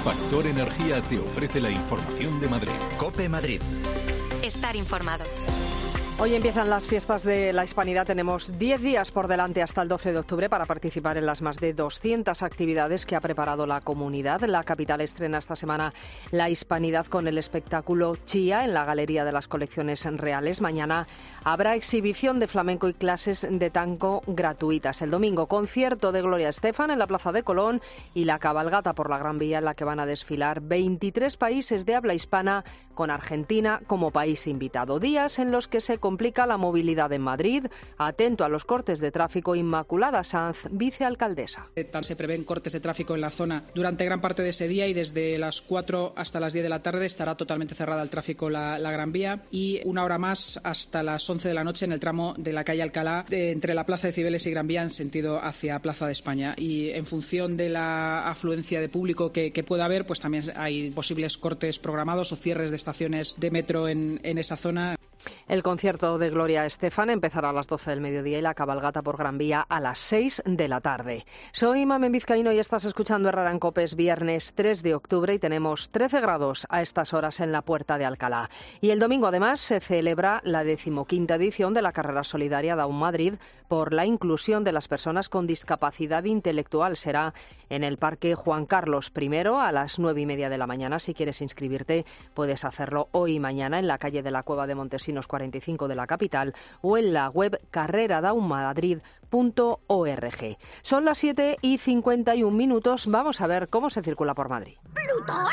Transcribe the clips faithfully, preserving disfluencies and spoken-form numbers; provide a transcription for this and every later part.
Factor Energía te ofrece la información de Madrid. COPE Madrid. Estar informado. Hoy empiezan las fiestas de la Hispanidad. Tenemos diez días por delante hasta el doce de octubre para participar en las más de doscientas actividades que ha preparado la comunidad. La capital estrena esta semana la Hispanidad con el espectáculo Chía en la Galería de las Colecciones Reales. Mañana habrá exhibición de flamenco y clases de tango gratuitas. El domingo, concierto de Gloria Estefan en la Plaza de Colón y la cabalgata por la Gran Vía en la que van a desfilar veintitrés países de habla hispana con Argentina como país invitado. Días en los que se complica la movilidad en Madrid. Atento a los cortes de tráfico. Inmaculada Sanz, vicealcaldesa. Se prevén cortes de tráfico en la zona durante gran parte de ese día y desde las cuatro hasta las diez de la tarde estará totalmente cerrada al tráfico la, la Gran Vía y una hora más hasta las once de la noche en el tramo de la calle Alcalá de, entre la Plaza de Cibeles y Gran Vía en sentido hacia Plaza de España. Y en función de la afluencia de público que, que pueda haber, pues también hay posibles cortes programados o cierres de estaciones de metro en, en esa zona. El concierto de Gloria Estefan empezará a las doce del mediodía y la cabalgata por Gran Vía a las seis de la tarde. Soy Mamen Vizcaíno y estás escuchando Herrera en COPE. Es viernes tres de octubre y tenemos trece grados a estas horas en la Puerta de Alcalá. Y el domingo además se celebra la decimoquinta edición de la carrera solidaria Daum Madrid por la inclusión de las personas con discapacidad intelectual. Será en el Parque Juan Carlos primero a las nueve y media de la mañana. Si quieres inscribirte puedes hacerlo hoy y mañana en la calle de la Cueva de Montesinos cuarenta y cinco de la capital o en la web carrera daum madrid punto org. Son las siete y cincuenta y un minutos. Vamos a ver cómo se circula por Madrid. ¿Plutón?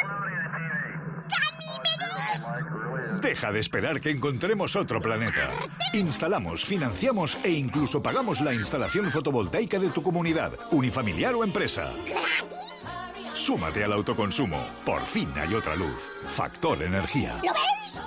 ¡Ganímedes! Deja de esperar que encontremos otro planeta. Instalamos, financiamos e incluso pagamos la instalación fotovoltaica de tu comunidad, unifamiliar o empresa. Súmate al autoconsumo. Por fin hay otra luz. Factor Energía. ¿Lo ves?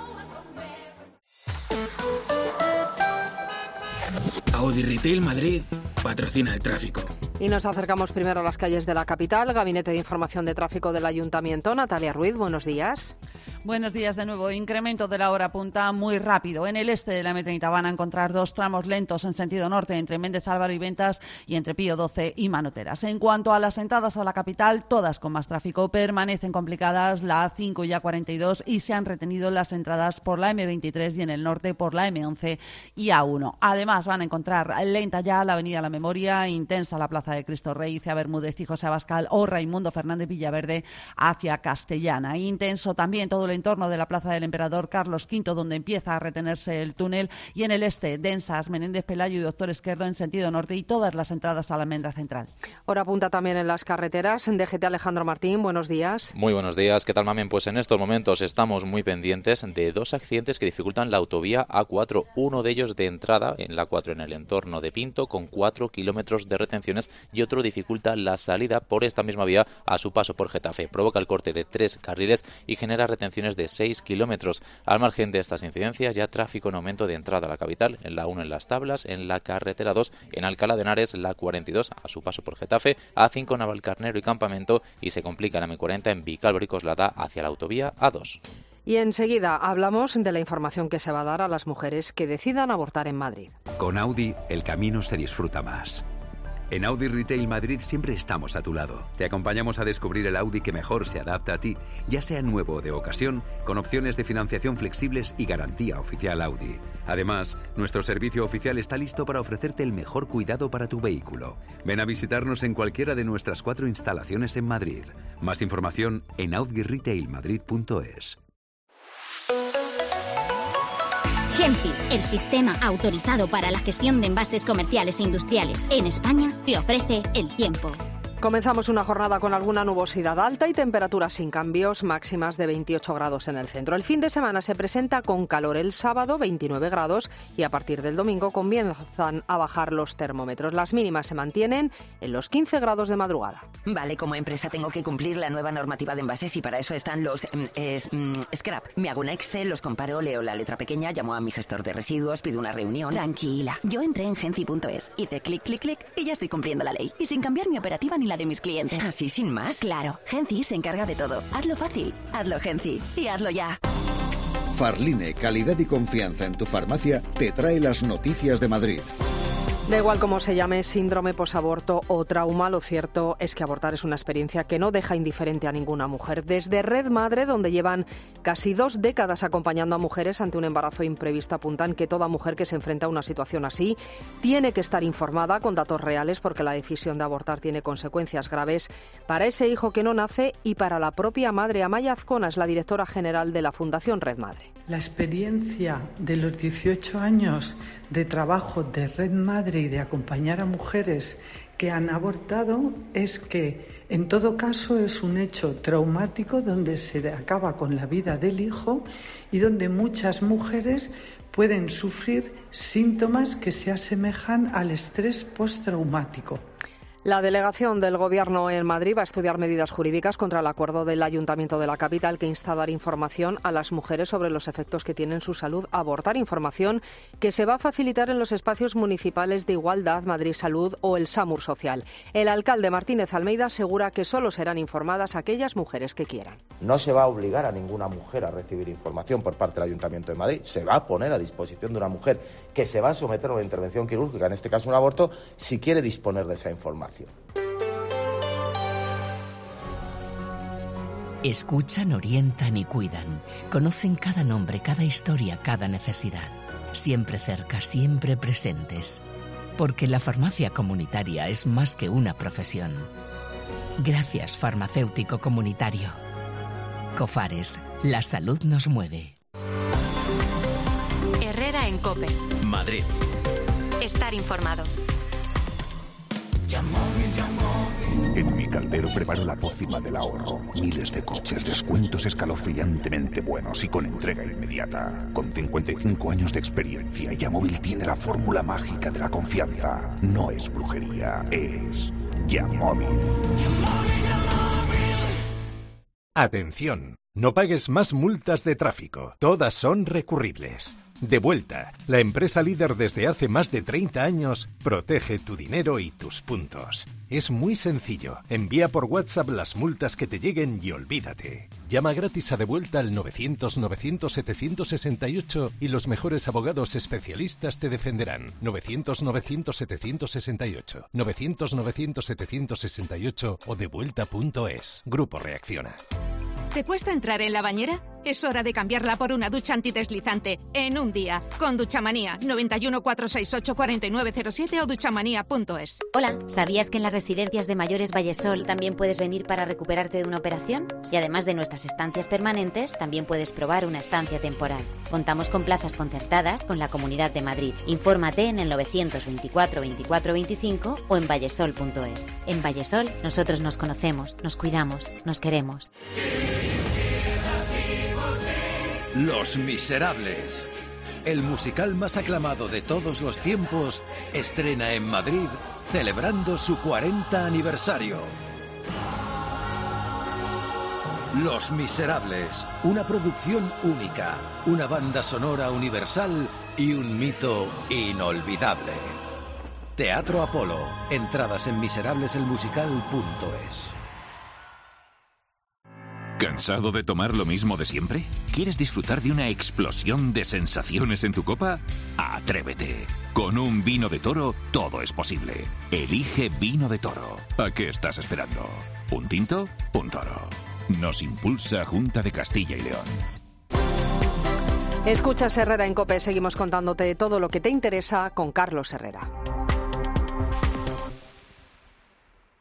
Audi Retail Madrid patrocina el tráfico. Y nos acercamos primero a las calles de la capital. Gabinete de Información de Tráfico del Ayuntamiento. Natalia Ruiz, buenos días. Buenos días de nuevo. Incremento de la hora punta muy rápido. En el este de la eme treinta van a encontrar dos tramos lentos en sentido norte entre Méndez Álvaro y Ventas y entre Pío doce y Manoteras. En cuanto a las entradas a la capital, todas con más tráfico. Permanecen complicadas la A cinco y A cuarenta y dos y se han retenido las entradas por la eme veintitrés y en el norte por la eme once y A uno. Además van a encontrar lenta ya la avenida La Memoria, intensa la Plaza de Cristo Rey, Cea Bermúdez y José Abascal o Raimundo Fernández Villaverde hacia Castellana. Intenso también todo el entorno de la Plaza del Emperador Carlos quinto, donde empieza a retenerse el túnel, y en el este, densas, Menéndez Pelayo y Doctor Esquerdo en sentido norte y todas las entradas a la Almendra Central. Hora punta también en las carreteras. En D G T Alejandro Martín, buenos días. Muy buenos días, ¿qué tal, Mamen? Pues en estos momentos estamos muy pendientes de dos accidentes que dificultan la autovía A cuatro, uno de ellos de entrada en la A cuatro en el entorno de Pinto con cuatro kilómetros de retenciones y otro dificulta la salida por esta misma vía a su paso por Getafe. Provoca el corte de tres carriles y genera retenciones de seis kilómetros. Al margen de estas incidencias, ya tráfico en aumento de entrada a la capital, en la uno en Las Tablas, en la carretera dos en Alcalá de Henares, la cuarenta y dos a su paso por Getafe, A cinco Navalcarnero y Campamento, y se complica la eme cuarenta en Vicálvaro y Coslada hacia la autovía A dos. Y enseguida hablamos de la información que se va a dar a las mujeres que decidan abortar en Madrid. Con Audi, el camino se disfruta más. En Audi Retail Madrid siempre estamos a tu lado. Te acompañamos a descubrir el Audi que mejor se adapta a ti, ya sea nuevo o de ocasión, con opciones de financiación flexibles y garantía oficial Audi. Además, nuestro servicio oficial está listo para ofrecerte el mejor cuidado para tu vehículo. Ven a visitarnos en cualquiera de nuestras cuatro instalaciones en Madrid. Más información en audi retail madrid punto es. Genfi, el sistema autorizado para la gestión de envases comerciales e industriales en España, te ofrece el tiempo. Comenzamos una jornada con alguna nubosidad alta y temperaturas sin cambios, máximas de veintiocho grados en el centro. El fin de semana se presenta con calor. El sábado veintinueve grados y a partir del domingo comienzan a bajar los termómetros. Las mínimas se mantienen en los quince grados de madrugada. Vale, como empresa tengo que cumplir la nueva normativa de envases y para eso están los eh, es, mm, scrap. Me hago un Excel, los comparo, leo la letra pequeña, llamo a mi gestor de residuos, pido una reunión. Tranquila, yo entré en genci punto es, hice clic, clic, clic y ya estoy cumpliendo la ley. Y sin cambiar mi operativa ni la de mis clientes. ¿Así sin más? Claro, Genci se encarga de todo. Hazlo fácil, hazlo Genci y hazlo ya. Farline, calidad y confianza en tu farmacia, te trae las noticias de Madrid. Da igual cómo se llame, síndrome posaborto o trauma, lo cierto es que abortar es una experiencia que no deja indiferente a ninguna mujer. Desde Red Madre, donde llevan casi dos décadas acompañando a mujeres ante un embarazo imprevisto, apuntan que toda mujer que se enfrenta a una situación así tiene que estar informada con datos reales, porque la decisión de abortar tiene consecuencias graves para ese hijo que no nace y para la propia madre. Amaya Azcona es la directora general de la Fundación Red Madre. La experiencia de los dieciocho años de trabajo de Red Madre y de acompañar a mujeres que han abortado es que, en todo caso, es un hecho traumático donde se acaba con la vida del hijo y donde muchas mujeres pueden sufrir síntomas que se asemejan al estrés postraumático. La delegación del Gobierno en Madrid va a estudiar medidas jurídicas contra el acuerdo del Ayuntamiento de la capital que insta a dar información a las mujeres sobre los efectos que tiene en su salud abortar, información que se va a facilitar en los espacios municipales de Igualdad, Madrid Salud o el SAMUR Social. El alcalde Martínez Almeida asegura que solo serán informadas aquellas mujeres que quieran. No se va a obligar a ninguna mujer a recibir información por parte del Ayuntamiento de Madrid. Se va a poner a disposición de una mujer que se va a someter a una intervención quirúrgica, en este caso un aborto, si quiere disponer de esa información. Escuchan, orientan y cuidan. Conocen cada nombre, cada historia, cada necesidad. Siempre cerca, siempre presentes. Porque la farmacia comunitaria es más que una profesión. Gracias, farmacéutico comunitario. Cofares, la salud nos mueve. Herrera en COPE. Madrid. Estar informado. En mi caldero preparo la pócima del ahorro. Miles de coches, descuentos escalofriantemente buenos y con entrega inmediata. Con cincuenta y cinco años de experiencia, Yamóvil tiene la fórmula mágica de la confianza. No es brujería, es Yamóvil. Atención, no pagues más multas de tráfico. Todas son recurribles. Devuelta, la empresa líder desde hace más de treinta años, protege tu dinero y tus puntos. Es muy sencillo. Envía por WhatsApp las multas que te lleguen y olvídate. Llama gratis a Devuelta al novecientos novecientos setecientos sesenta y ocho y los mejores abogados especialistas te defenderán. novecientos novecientos setecientos sesenta y ocho, novecientos novecientos setecientos sesenta y ocho o devuelta punto es. Grupo Reacciona. ¿Te cuesta entrar en la bañera? Es hora de cambiarla por una ducha antideslizante en un día. Con Duchamanía, noventa y uno, cuatrocientos sesenta y ocho, cuarenta y nueve cero siete o duchamanía punto es. Hola, ¿sabías que en las residencias de mayores Vallesol también puedes venir para recuperarte de una operación? Y además de nuestras estancias permanentes, también puedes probar una estancia temporal. Contamos con plazas concertadas con la Comunidad de Madrid. Infórmate en el novecientos veinticuatro, veinticuatro, veinticinco o en vallesol punto es. En Vallesol, nosotros nos conocemos, nos cuidamos, nos queremos. Los Miserables. El musical más aclamado de todos los tiempos estrena en Madrid celebrando su cuarenta aniversario. Los Miserables, una producción única, una banda sonora universal y un mito inolvidable. Teatro Apolo. Entradas en miserableselmusical punto es. ¿Cansado de tomar lo mismo de siempre? ¿Quieres disfrutar de una explosión de sensaciones en tu copa? ¡Atrévete! Con un vino de Toro todo es posible. Elige Vino de Toro. ¿A qué estás esperando? ¿Un tinto? Un toro. Nos impulsa Junta de Castilla y León. Escuchas Herrera en COPE. Seguimos contándote todo lo que te interesa con Carlos Herrera.